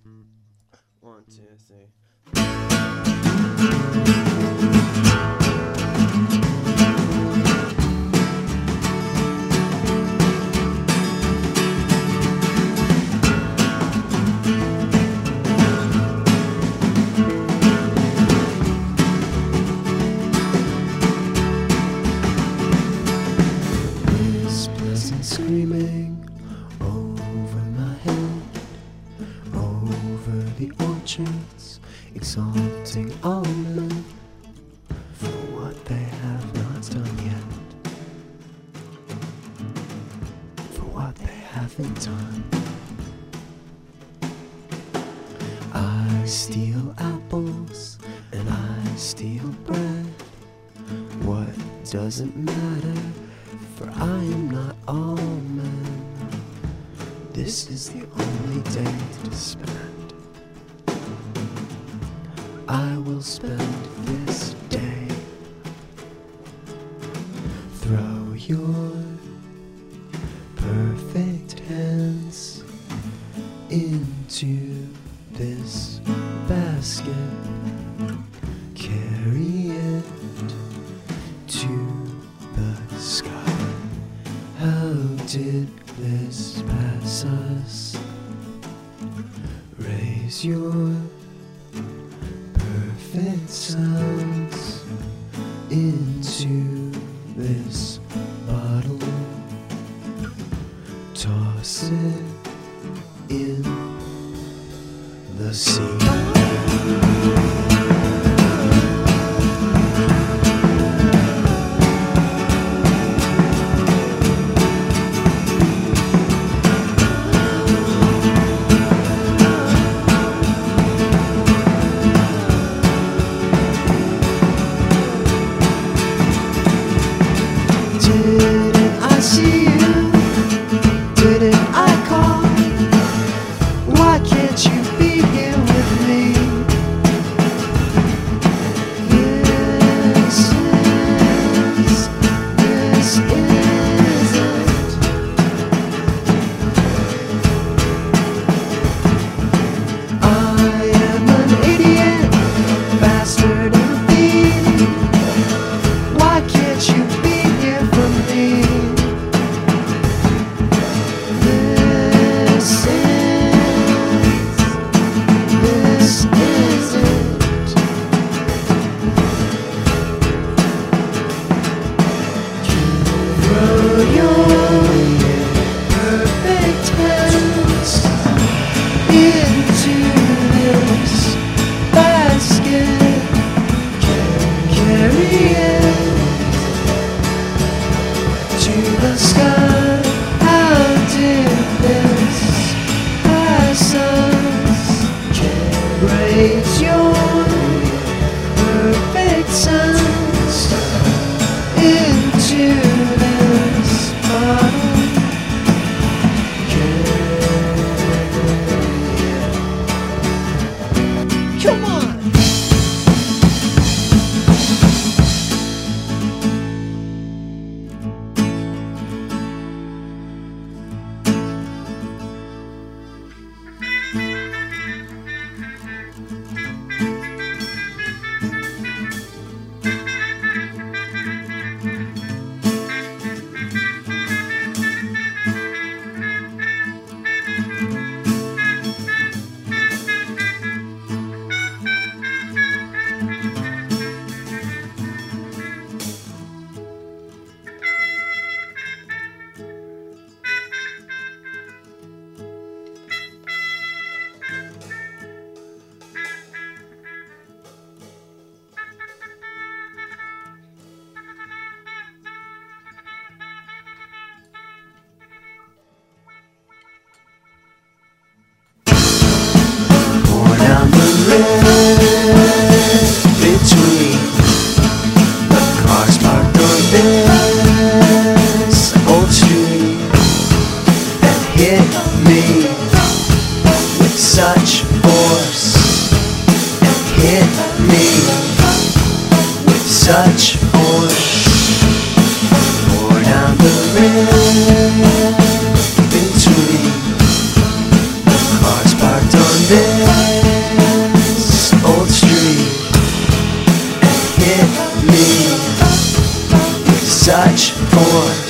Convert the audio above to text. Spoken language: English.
One, two, three. Whispers and screaming over my head, over the orchards, exalting all men for what they have not done yet, for what they haven't done. I steal apples and I steal bread. What doesn't matter, for I am not all men. This is the only day to spend. I will spend this day. Throw your perfect hands into this basket. Carry it to the sky. How did this pass us? Raise your perfect sounds into this bottle. Toss it in the sea. Didn't I see you? Didn't I call? Why can't you be here with me? This isn't. I am an idiot, bastard and a thief. Why can't you be here for me? This isn't. Throw your perfect hands into this basket. Carry it to the sky. How did this pass us? Raise your perfect sounds into this bottle. Come on! Pour down the road between the cars parked on this old street, and hit me with such force, and hit me with such force. Pour down the road between the cars parked on this Dutch porn.